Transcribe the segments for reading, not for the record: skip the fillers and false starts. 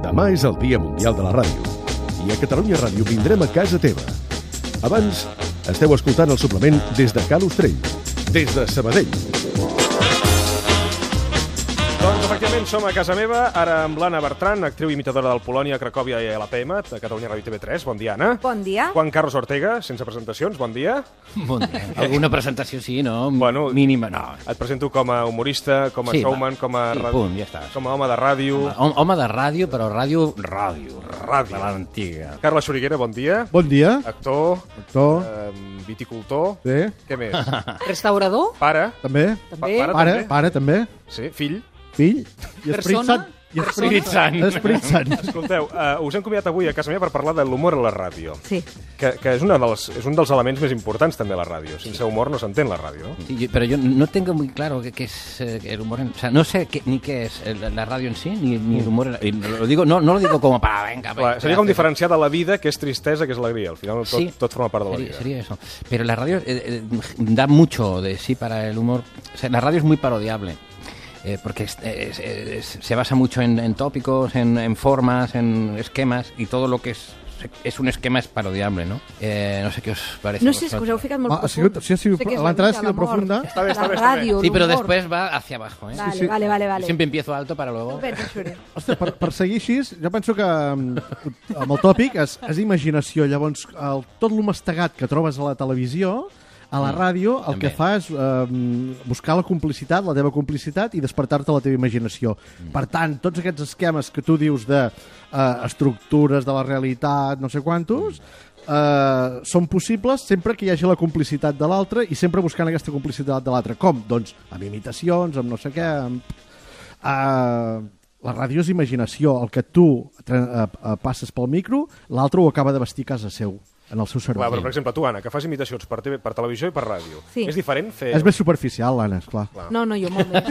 Demà és el Dia Mundial de la Ràdio i a Catalunya Ràdio vindrem a casa teva. Abans, esteu escoltant el suplement des de Cal Ostrell, des de Sabadell. Doncs efectivament som a casa meva, ara amb l'Anna Bertran, actriu imitadora del Polònia, Cracòvia i l'APM, de Catalunya Ràdio TV3. Bon dia, Anna. Bon dia. Juan Carlos Ortega, sense presentacions, bon dia. Bon dia. Alguna presentació sí, no? Bueno, mínima, no. Et presento com a humorista, com a showman, com a... Sí, punt, ja està. Com a home de ràdio. Home de ràdio, però ràdio. Ràdio. De l'antiga. Carla Xuriguera, bon dia. Bon dia. Actor. Viticultor. Sí. Què més? Restaurador. Pare. També. Pare, també. Sí, fill. Fill. I Persona. Esprit Sant. Esprit Sant. Escolteu, us hem convidat avui a casa meva per parlar de l'humor a la ràdio. Sí. Que és un dels elements més importants també a la ràdio. Sense humor no s'entén la ràdio. Sí, pero yo no tengo muy claro qué es el humor. O sea, no sé ni qué es la radio en sí, ni el humor. Lo digo, no lo digo como para, venga. Clar, seria com diferenciar de la vida, que és tristesa, que és alegria. Al final tot forma part de la vida. Sería eso. Pero la radio da mucho de sí para el humor. O sea, la radio es muy parodiable. Porque se basa mucho en tópicos, en formas, en esquemas, y todo lo que es un esquema es parodiable, ¿no? No sé què us parece. No sé, és que us heu ficat molt profund. L'entrada ha sido profunda. Està bé. Sí, pero después va hacia abajo, ¿eh? Vale. Siempre empiezo alto para luego... Ostres, per seguir així, jo penso que amb el tòpic és imaginació. Llavors, tot el mastegat que trobes a la televisió, a la ràdio, el que fa és buscar la complicitat, la teva complicitat, i despertar-te la teva imaginació. Per tant, tots aquests esquemes que tu dius de estructures de la realitat, no sé quantos, són possibles sempre que hi hagi la complicitat de l'altre i sempre buscant aquesta complicitat de l'altre. Com? Doncs amb imitacions, amb no sé què... La ràdio és imaginació. El que tu passes pel micro, l'altre ho acaba de vestir a casa seu, en el seu cervell. Clar, però, per exemple, tu, Anna, que fas imitacions per televisió i per ràdio. Sí. És diferent fer... És més superficial, l'Anna, esclar. No, jo molt bé.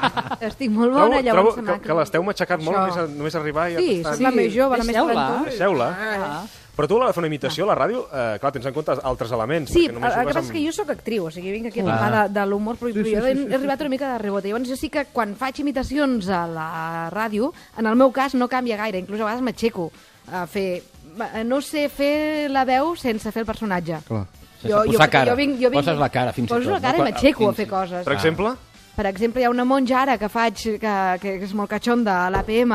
Estic molt bona, llavors... Trobo que l'esteu matxacat molt, només arribar i... Sí, és la més jove, la més talentosa. Deixeu-la. Però tu, a l'hora de fer una imitació, la ràdio, clar, tens en compte altres elements. Sí, el que passa és que jo sóc actriu, o sigui, vinc aquí a parlar de l'humor, però jo he arribat una mica de rebote. Llavors, jo sí que quan faig imitacions a la ràdio, en el meu cas no canvia gaire, inclús a vegades m'aixeco a fer... No sé fer la veu sense fer el personatge. Clar. Posar cara. Poses la cara, fins i tot. Poso la cara i m'aixeco a fer coses. Per exemple? Per exemple, hi ha una monja ara que faig, que és molt catxonda a l'APM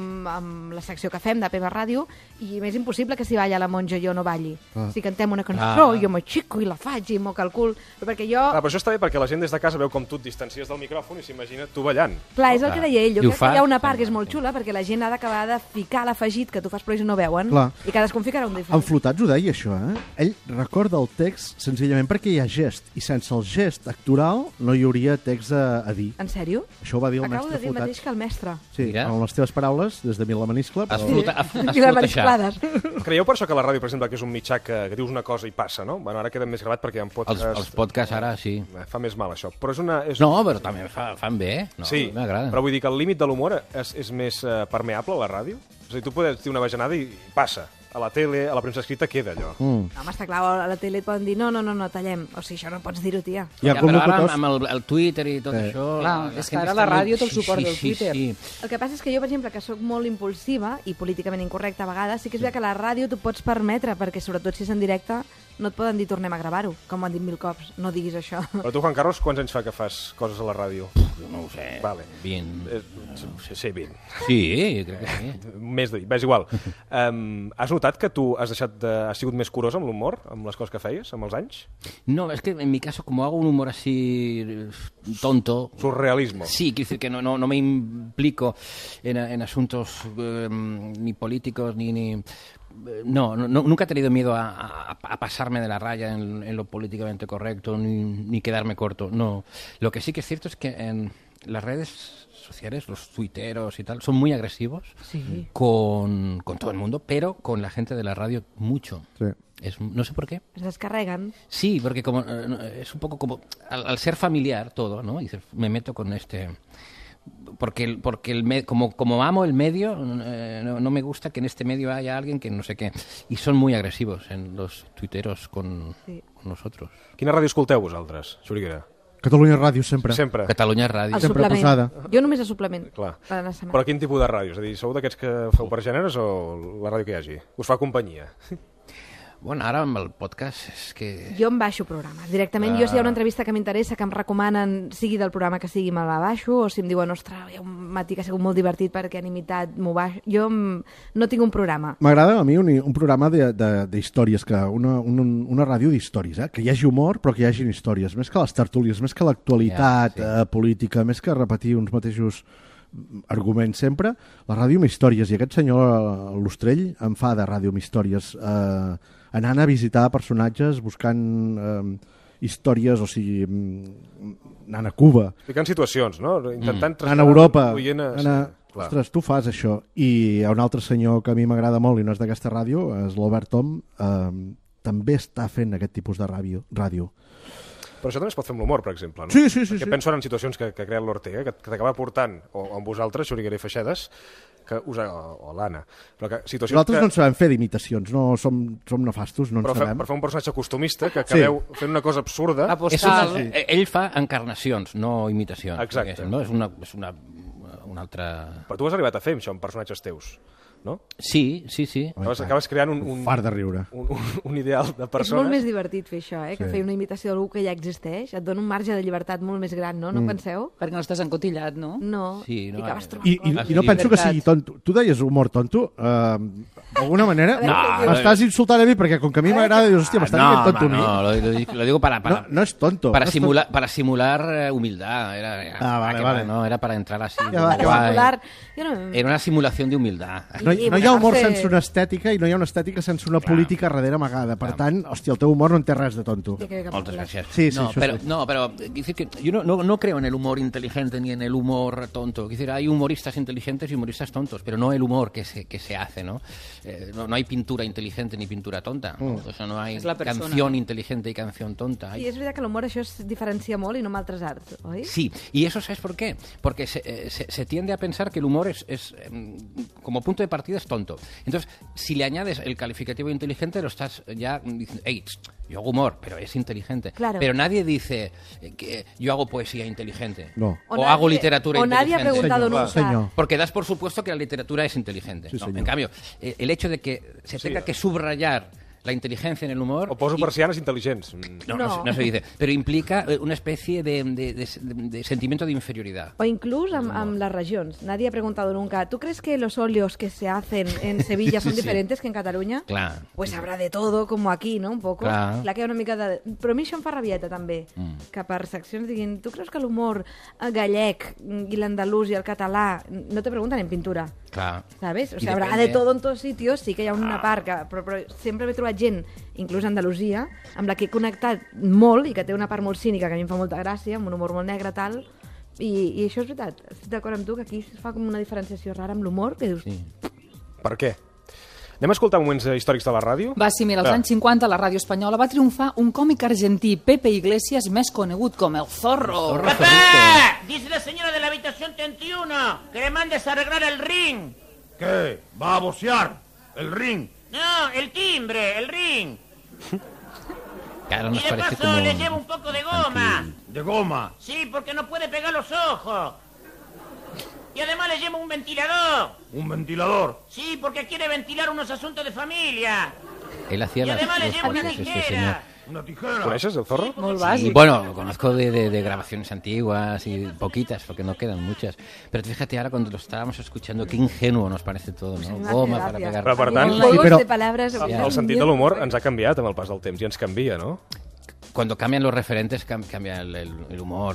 amb la secció que fem d'APM Ràdio, i m'és impossible que si balla la monja jo no balli. Si cantem una cançó, jo m'aixeco i la faig i moc el cul. Perquè jo... Però això està bé perquè la gent des de casa veu com tu et distancies del micròfon i s'imagina tu ballant. Clar, és el que deia ell. Jo crec que hi ha una part que és molt xula perquè la gent ha d'acabar de ficar l'afegit que tu fas però ells no veuen. Clar. I cadascun ficarà un diferent. En Flotats ho deia, això, Ell recorda el text senzillament perquè hi ha gest, i sense el gest actoral no hi hauria text a dir. En sèrio? Això ho va dir el Acabo mestre de dir el Flotats. mateix que el mestre. Sí, amb les teves paraules, des de Vilamaniscle. I les manisclades. Creieu per això que la ràdio, per exemple, que és un mitjà que dius una cosa i passa, no? Bueno, ara queda més gravat perquè hi ha podcasts... Els podcasts ara, sí. Fa més mal, això. Però és una... No, però també fan bé. No, sí, m'agrada. però vull dir que el límit de l'humor és més permeable a la ràdio? És a dir, tu podes dir una bajanada i passa. A la tele, a la premsa escrita, queda allò. Home, està clar, a la tele et poden dir no, tallem. O sigui, això no pots dir-ho, tia. Però ara amb el Twitter i tot això... Clar, és que ara la ràdio té el suport del Twitter. Sí. El que passa és que jo, per exemple, que sóc molt impulsiva i políticament incorrecta a vegades, sí que és veritat que la ràdio t'ho pots permetre, perquè sobretot si és en directe no et poden dir tornem a gravar-ho, com han dit 1000 cops. No diguis això. Però tu, Juan Carlos, quants anys fa que fas coses a la ràdio? Jo no ho sé. Vale. 20. Sí, 20. Sí, crec que sí. Més de 20, és igual. Has notat que tu has sigut més curós amb l'humor, amb les coses que feies, amb els anys? No, es que en mi caso, como hago un humor así tonto... Surrealismo. Sí, quiero decir que no me implico en asuntos ni políticos ni... No, nunca he tenido miedo a pasarme de la raya en lo políticamente correcto ni quedarme corto. No. Lo que sí que es cierto es que en las redes sociales, los tuiteros y tal, son muy agresivos con todo el mundo, pero con la gente de la radio mucho. Sí. No sé por qué. Es descarregan. Sí, porque como es un poco como al ser familiar todo, ¿no? Y dices, me meto con este... Porque como amo el medio, no me gusta que en este medio haya alguien que no sé qué. Y son muy agresivos en los tuiteros con nosotros. Quina ràdio escolteu vosaltres, Xuriguera? Catalunya Ràdio, sempre. Sempre. Catalunya Ràdio. El Sempre suplement. posada. Jo només a suplement. Clar. Per la setmana. Però quin tipus de ràdio? És a dir, sou d'aquests que feu per gèneres o la ràdio que hi hagi? Us fa companyia? Bueno, ara amb el podcast és que... Jo em baixo programes. Directament, jo si hi ha una entrevista que m'interessa, que em recomanen, sigui del programa que sigui, me la baixo, o si em diuen, ostres, hi ha un matí que ha sigut molt divertit perquè han imitat, m'ho baixo. Jo no tinc un programa. M'agrada a mi un programa d'històries, una ràdio d'històries, que hi hagi humor però que hi hagin històries, més que les tertúlies, més que l'actualitat política, més que repetir uns mateixos arguments sempre, la ràdio amb històries, i aquest senyor l'Ostrell em fa de ràdio amb històries, anant a visitar personatges, buscant històries, o sigui, anant a Cuba, Ficant situacions, no? Intentant anant a Europa, Clar. ostres, tu fas això. I hi ha un altre senyor que a mi m'agrada molt i no és d'aquesta ràdio, és l'Albert Tom, també està fent aquest tipus de ràdio. Però això també es pot fer amb l'humor, per exemple, no? Sí. Perquè penso en situacions que crea l'Ortega, que t'acaba portant, o amb vosaltres, Xuriguera i Feixedes, o l'Anna, però que situacions Nosaltres que... no en sabem fer d'imitacions, no som nefastos, no en Però sabem. per fer un personatge costumista que acabeu fent una cosa absurda... Apostal. Ell fa encarnacions, no imitacions. Exacte. No? És una altra... Però tu has arribat a fer això amb personatges teus, no? Sí. Acabes creant un Fart de riure. un ideal de És persones... molt més divertit fer això, que fer una imitació d'algú que ja existeix. Et dona un marge de llibertat molt més gran, no? No penseu? Perquè no estàs encotillat, no? No. Sí, no, I acabes trobant I coses. no penso que sigui tonto. Tu deies humor tonto, d'alguna manera m'estàs insultant a mi perquè com que a mi m'agrada dius, hòstia, m'estàs dient tonto a mi. No, lo digo para No es tonto. para no es simular para simular humildad. Vale. No, era para entrar así. Ja va, Para simular. Jo no... Era una simulación de humildad. No hi ha humor fer- sense una estètica i no hi ha una estètica sense una política darrere amagada. Per tant, hòstia, el teu humor no en té res de tonto. Jo crec que Muchas parlar. gracias. Sí, no, això pero, sí. no, pero decir que yo no creo en el humor inteligente ni en el humor tonto. Es decir, hay humoristas inteligentes y humoristas tontos, pero no el humor que se hace, ¿no? No hay pintura inteligente ni pintura tonta. ¿no? O sea, no hay Es la persona. canción inteligente y canción tonta. I és veritat que l'humor això es diferencia molt i no amb altres arts, oi? Sí, y eso ¿sabes por qué? Porque se tiende a pensar que el humor como punto de partida es tonto. Entonces, si le añades el calificativo inteligente, lo estás ya diciendo, hey, yo hago humor, pero es inteligente. Claro. Pero nadie dice que yo hago poesía inteligente. No. O hago literatura o inteligente. nadie ha preguntado Señor, nunca. señor. Porque das por supuesto que la literatura es inteligente. Sí, ¿no? señor. En cambio, el hecho de que se tenga que subrayar la inteligencia en el humor... O poso y- persianes intel·ligents. no se dice, pero implica una especie de sentimiento de inferioridad. O inclús amb las regions. Nadie ha preguntado nunca, ¿tú crees que los óleos que se hacen en Sevilla son diferentes que en Cataluña? Claro. Pues habrá de todo, como aquí, no? Un poco. Clar. Que hi ha una mica de... Però a mi això em fa rabieta, també. Que per seccions diguin, tu creus que l'humor gallec i l'andalús i el català no te pregunten en pintura? Claro. ¿Sabes? O Y sea, habrá depende- de todo en todos sitios, sí que hi ha una part que... Però sempre m'he trobat gent, inclús a Andalusia, amb la que he connectat molt i que té una part molt cínica que a mi em fa molta gràcia, amb un humor molt negre, tal, i això és veritat. Estic d'acord amb tu, que aquí es fa com una diferenciació rara amb l'humor, que dius... Sí. Per què? Anem a escoltar moments històrics de la ràdio? Va, sí, mira, als anys 50 a la ràdio espanyola va triomfar un còmic argentí, Pepe Iglesias, més conegut com el Zorro. ¡Papá! Dice la señora de la habitación 31 que le mandes a arreglar el ring. ¿Qué? ¿Va a bocear? ¿El ring? No, el timbre, el ring. Claro, Y nos de parece paso como... le llevo un poco de goma. ¿De goma? Sí, porque no puede pegar los ojos. Y además le llevo un ventilador. ¿Un ventilador? Sí, porque quiere ventilar unos asuntos de familia. Él hacía Y además le los llevo una podcasts, este señor. tijera. ¿Una tijera? Coneixes el Zorro? Molt Sí, bàsic. bueno, lo conozco de grabaciones antiguas y poquitas, porque no quedan muchas. Pero fíjate ahora cuando lo estábamos escuchando, qué ingenuo nos parece todo, ¿no? Goma para pegar. Però, per tant, Juegos però- de palabras... el sentit de l'humor ens ha canviat amb el pas del temps i ens canvia, no? Cuando cambian los referentes, cambia el humor.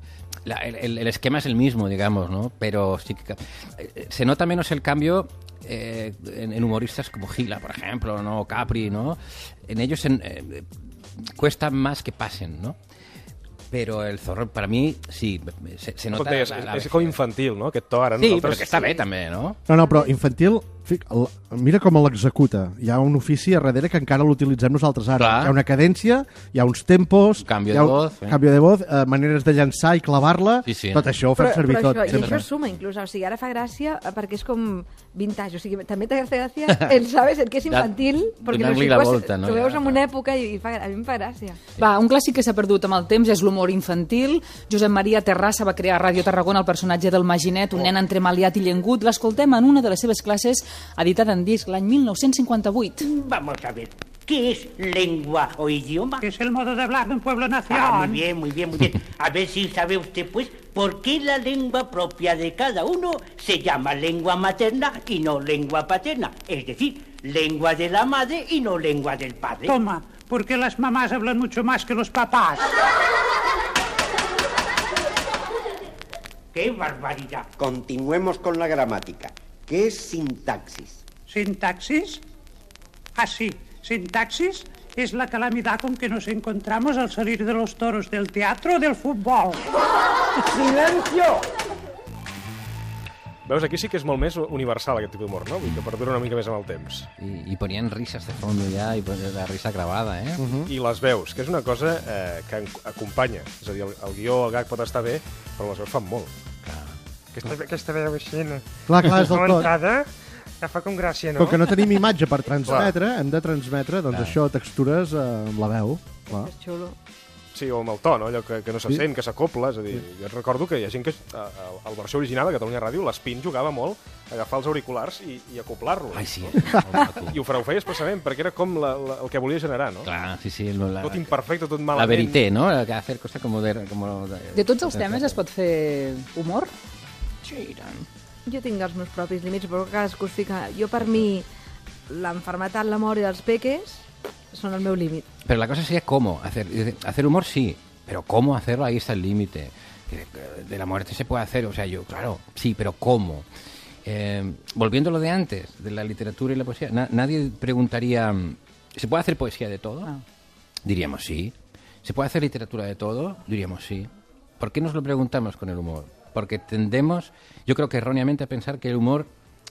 El esquema es el mismo, digamos, ¿no? Pero sí que se nota menos el cambio en humoristas como Gila, por ejemplo, ¿no? Capri, ¿no? En ellos cuesta más que pasen, ¿no? Però el Zorro, per mi, sí, se nota... És com infantil, no? Aquest to ara. Sí, nosaltres... però que està bé, també, no? No, però infantil Mira com l'executa. Hi ha un ofici a darrere que encara l'utilitzem nosaltres ara. Clar. Hi ha una cadència, hi ha uns tempos, Canvio hi ha de voz, canvio de voz, maneres de llançar i clavar-la. Sí. Tot això ho fem servir tot. I sempre. això suma, inclús. O sigui, ara fa gràcia perquè és com vintage. O sigui, també t'ha gràcia ¿sabes? El que és infantil, perquè donar-li la volta, no? T'ho veus en una època i a mi em fa gràcia. Va, un clàssic que s'ha perdut amb el temps és l'humor infantil. Josep Maria Terrassa va crear a Ràdio Tarragona el personatge del Maginet, un nen entremaliat i llengut. L'escoltem en una de les seves classes, editada en disc l'any 1958. Vamos a ver, ¿qué es lengua o idioma? Es el modo de hablar de un pueblo-nación. Ah, muy bien, muy bien, muy bien. A ver si sabe usted, pues, por qué la lengua propia de cada uno se llama lengua materna y no lengua paterna. Es decir, lengua de la madre y no lengua del padre. Toma, porque las mamás hablan mucho más que los papás. ¡Qué barbaridad! Continuemos con la gramática. ¿Qué es sintaxis? ¿Sintaxis? Ah, sí. Sintaxis es la calamidad con que nos encontramos al salir de los toros del teatro o del fútbol. ¡Silencio! Veus, aquí sí que és molt més universal aquest tipus d'humor, no? Vull dir que perdura una mica més amb el temps. Y ponían risas de fondo ya, y la risa grabada, ¿eh? I les veus, que és una cosa que acompanya. És a dir, el guió, el gag pot estar bé, però les veus fan molt. Aquesta veu així, Clar, és del tot. aguantada, ja fa com gràcia, no? Com que no tenim imatge per transmetre, hem de transmetre, doncs això, textures amb la veu. Clar. És xulo. Sí, o amb el to, no? Allò que no se sent, que s'acopla. És a dir, jo recordo que hi ha gent que, a la versió original de Catalunya Ràdio, l'Espín jugava molt a agafar els auriculars i acoplar-los. Ai, sí. I ho feia expressament, perquè era com el que volia generar, no? Clar, sí. Tot imperfecte, tot malament. La verité, ¿no? Que hacer cosas como de... De tots els temes es pot fer humor? Sí, i tant. Jo tinc els meus propis límits, però cadascú es fica... Jo, per mi, l'enfermetat, la mort i els peques son el meu límit. Pero la cosa sería cómo hacer humor, sí, pero cómo hacerlo, ahí está el límite. De la muerte se puede hacer, o sea, yo, claro, sí, pero cómo. Volviendo a lo de antes, de la literatura y la poesía, nadie preguntaría, ¿se puede hacer poesía de todo? Ah. Diríamos sí. ¿Se puede hacer literatura de todo? Diríamos sí. ¿Por qué nos lo preguntamos con el humor? Porque tendemos, yo creo que erróneamente, a pensar que el humor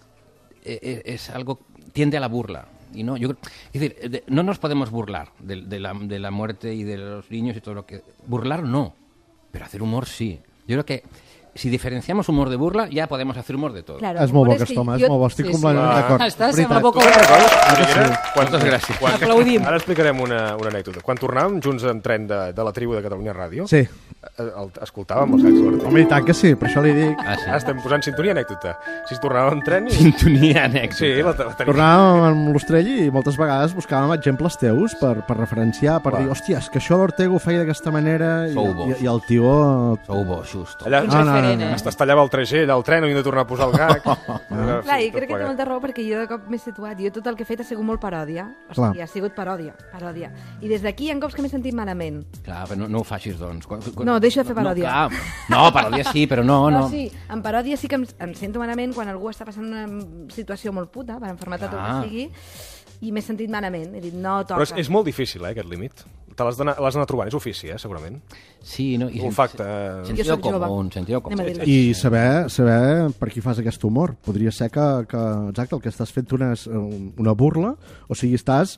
es algo, tiende a la burla. Y no, es decir, no nos podemos burlar de la muerte y de los niños y todo lo que... Burlar no, pero hacer humor sí. Yo creo que si diferenciamos humor de burla, ja podem fer humor de tot. Claro, és molt bo aquest home, és molt bo, estic completament d'acord. Estàs amb la boca oberta. Moltes gràcies. Aplaudim. Ara explicarem una anècdota. Quan tornàvem junts en tren de la tribu de Catalunya Ràdio, Sí. escoltàvem els Sacs Ortega. Home, i tant que sí, per això li dic. Ara estem posant sintonia anècdota. Si tornàvem en tren... Sintonia anècdota. Sí, la tenim. Tornàvem amb l'Ostrell i moltes vegades buscàvem exemples teus per referenciar, per dir, hòstia, és que això l'Ortega ho feia d'aquesta manera i el tio... Sou bo, just. Allà es tallava el tragell al tren, havien de tornar a posar el gag. Clar, i crec que té molta raó perquè jo de cop m'he situat. Jo tot el que he fet ha sigut molt paròdia. O sigui, ha sigut paròdia. I des d'aquí hi ha cops que m'he sentit malament. Clar, però no ho facis, doncs. No, deixo de fer paròdia. No, paròdia sí, però no. Sí, en paròdia sí que em sento malament quan algú està passant una situació molt puta, per enfermetat o el que sigui, i m'he sentit malament. He dit, no toca. Però és molt difícil, aquest límit. Te l'has d'anar trobant, és ofici, segurament. Sí, no? Olfacte. Sentido común. I saber per qui fas aquest humor. Podria ser que exacte, el que estàs fent una burla, o sigui,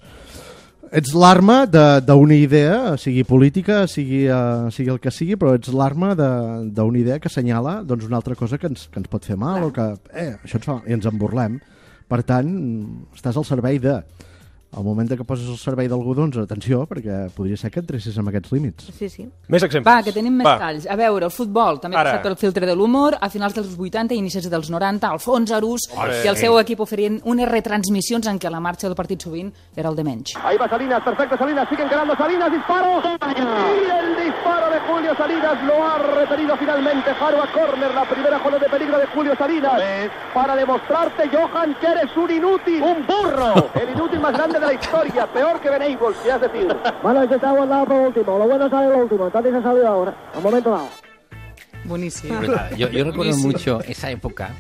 ets l'arma d'una idea, sigui política, sigui el que sigui, però ets l'arma d'una idea que assenyala doncs, una altra cosa que ens pot fer mal, o que això ens fa, i ens en burlem. Per tant, estàs al servei de... Al moment que poses al servei d'algú, doncs, atenció, perquè podria ser que entressis amb aquests límits. Sí, sí. Més exemples. Va, que tenim més talls. A veure, el futbol també ha passat pel filtre de l'humor. A finals dels 80 i inicis dels 90, Alfons Arús i el seu equip oferien unes retransmissions en què la marxa del partit sovint era el de menys. Ahí va Salinas, perfecto Salinas, sigue encarando Salinas, disparo. Y el disparo de Julio Salinas lo ha retenido finalmente Jaro a córner, la primera jugada de peligro de Julio Salinas. Para demostrarte, Johan, que eres un inútil, un burro. El inútil más grande de la historia, peor que Beneibol, si has decir. Bueno, este está guardado por último, lo bueno sale lo último, entonces ha salido ahora, al momento dado. Buenísimo. Yo recuerdo mucho esa época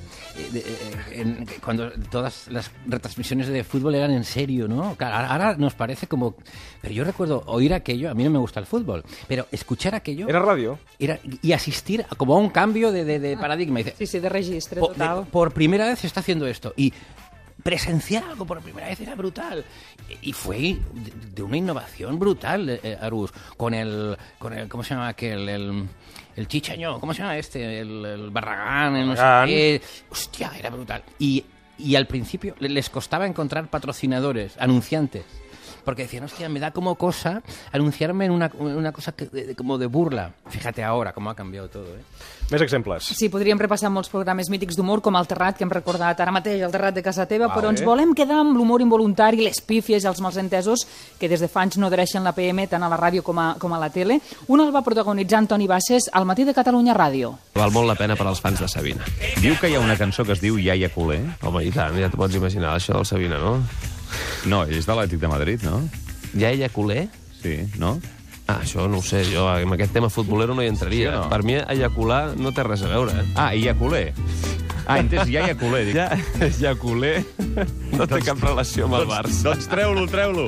cuando todas las retransmisiones de fútbol eran en serio, ¿no? Claro, ahora nos parece como... Pero yo recuerdo oír aquello, a mí no me gusta el fútbol, pero escuchar aquello... Era radio. Y asistir como a un cambio de paradigma. Sí, de registre total. Por primera vez se está haciendo esto. Y presenciar algo por primera vez era brutal. Y fue de una innovación brutal, Arús, con el ¿cómo se llama aquel? El Chichañó, ¿cómo se llama este? El Barragán, el no sé qué. Hostia, era brutal. Y al principio les costaba encontrar patrocinadores, anunciantes. Porque decían, hostia, me da como cosa anunciarme en una cosa como de burla. Fíjate ahora cómo ha cambiado todo, Més exemples. Sí, podríem repassar molts programes mítics d'humor, com el Terrat, que hem recordat ara mateix, el Terrat de casa teva, però ens volem quedar amb l'humor involuntari, les pífies i els malsentesos, que des de fa anys nodreixen la PM tant a la ràdio com a la tele. Un el va protagonitzar Antoni Bassés al Matí de Catalunya Ràdio. Val molt la pena per als fans de Sabina. Diu que hi ha una cançó que es diu Iaia Culer. Home, i tant, ja t'ho pots imaginar, això del Sabina, no? No, ell és de l'Atlètic de Madrid, no? Iaia Culer? Sí, no? Això no ho sé, jo amb aquest tema futbolero no hi entraria. Sí, no? Per mi, ejacular no té res a veure. Iaia Culer. Entès, Iaia Culer. Iaia Culer no té cap relació amb el Barça. Doncs treu-lo.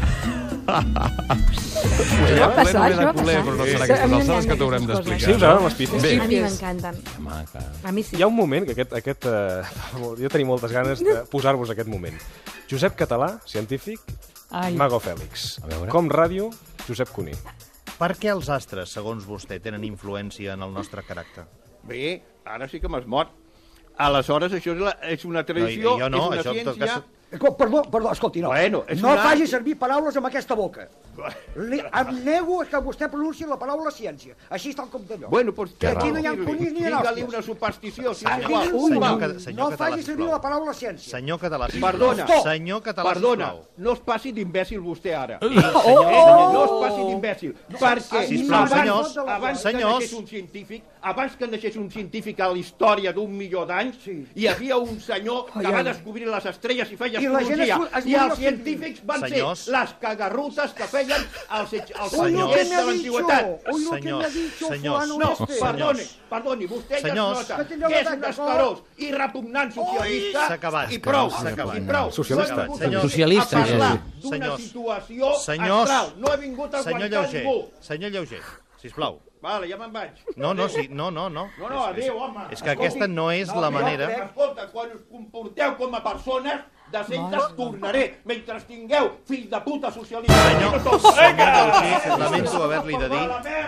Això va passar, però no serà aquestes alçades que t'haurem d'explicar. Sí, us agraden les pífies? A mi m'encanten. A mi sí. Hi ha un moment que jo tenia moltes ganes de posar-vos aquest moment. Josep Català, científic, Mago Fèlix. Com ràdio, Josep Cuní. Per què els astres, segons vostè, tenen influència en el nostre caràcter? Bé, ara sí que m'has mort. Aleshores, això és una tradició, jo no, és una ciència... Perdó, escolti, no. Bueno, no faci servir paraules amb aquesta boca. Em nego que vostè pronunciï la paraula ciència. Així està el com d'allò. Bueno, doncs... Aquí no hi ha conills ni Digue-li hòsties. una superstició. No faci servir la paraula ciència. Senyor Català, Perdona, senyor Català, perdona, no es passi d'imbècil vostè ara. No es passi d'imbècil. Perquè abans que naixés un científic a la història d'1.000.000 d'anys, hi havia un senyor que va descobrir les estrelles i feia astrologia. I els científics van ser les cagarrutes que feien els senyors de l'antiguitat. Perdoni, vostè ja es nota que és un escarós i repugnant socialista i prou. Socialista. A parlar d'una situació astral. No he vingut a guanyar ningú. Senyor Lleuger, sisplau. Vale, ja me'n vaig. No, No, adéu, home. És que aquesta no és la manera... Escolta, quan us comporteu com a persones decentes, tornaré. Mentre tingueu, fill de puta socialista. Senyor Lleuger, lamento haver-li de dir...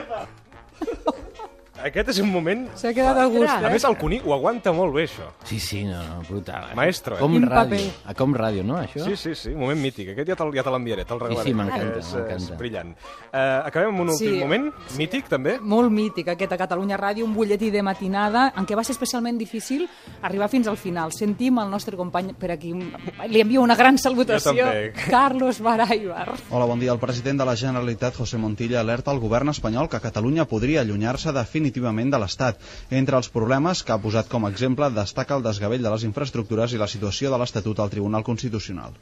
Aquest és un moment... S'ha quedat a gust, A més, el Cuní ho aguanta molt bé, això. Sí, no, brutal. Maestro, Com ràdio. A Com Ràdio, no, això? Sí, moment mític. Aquest ja te l'enviaré, te'l regalaré. Sí, m'encanta. És brillant. Acabem amb un últim moment, mític, també. Molt mític, aquest a Catalunya Ràdio, un butlletí de matinada, en què va ser especialment difícil arribar fins al final. Sentim el nostre company per aquí. Li envio una gran salutació. Carlos Baraibar. Hola, bon dia. El president de la Generalitat, José Montilla, alerta al govern espanyol que Catalunya podria allunyar-se definitivament de l'Estat. Entre els problemes que ha posat com a exemple destaca el desgavell de les infraestructures i la situació de l'Estatut al Tribunal Constitucional.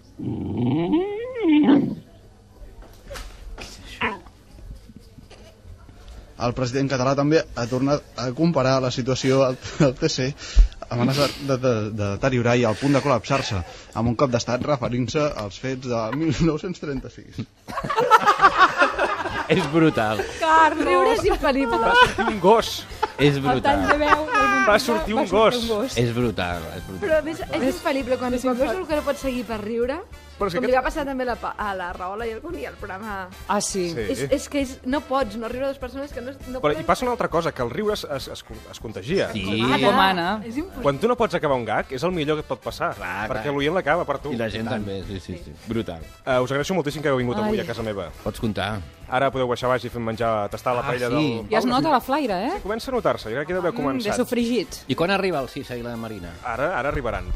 El president català també ha tornat a comparar la situació al TC amenaça de deteriorar i al punt de col·lapsar-se amb un cop d'estat referint-se als fets de 1936. És brutal. Carlos! Riure és infal·lible. Va sortir un gos. És brutal. Va sortir un gos. És brutal. Però a més, és infal·lible. Quan veus algú que no pot seguir per riure, com li va passar també a la Rahola i al programa... Ah, sí. És que no pots no riure a dues persones que no Però poden... hi passa una altra cosa, que el riure es contagia. Sí. Com Anna. Quan tu no pots acabar un gag, és el millor que et pot passar. Perquè l'oient l'acaba per tu. I la gent també, sí. Brutal. Us agraeixo moltíssim que heu vingut avui a casa meva. Pots comptar. Ara podeu baixar baix i fer menjar, tastar la paella del... Ja es nota la flaire, eh? Sí, comença a notar-se, ja que deu haver començat. De sofregits. I quan arriba el Cisa i la Marina? Ara arribaran.